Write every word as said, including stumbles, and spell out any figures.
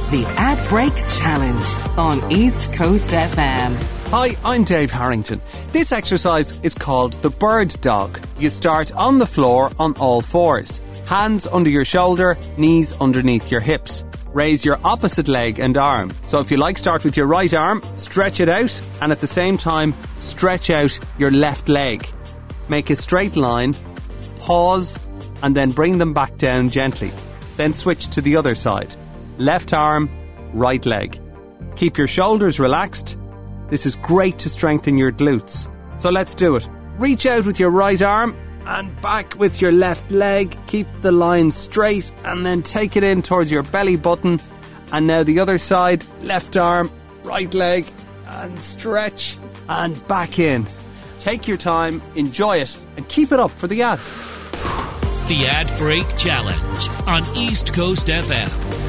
The Ad Break Challenge on East Coast F M. Hi, I'm Dave Harrington. This exercise is called the bird dog. You start on the floor on all fours. Hands under your shoulder, knees underneath your hips. Raise your opposite leg and arm. So if you like, start with your right arm, stretch it out, and at the same time, stretch out your left leg. Make a straight line, pause, and then bring them back down gently. Then switch to the other side. Left arm, right leg. Keep your shoulders relaxed. This is great to strengthen your glutes. So let's do it. Reach out with your right arm and back with your left leg. Keep the line straight and then take it in towards your belly button. And now the other side, left arm, right leg, and stretch and back in. Take your time, enjoy it, and keep it up for the ads. The Ad Break Challenge on East Coast F M.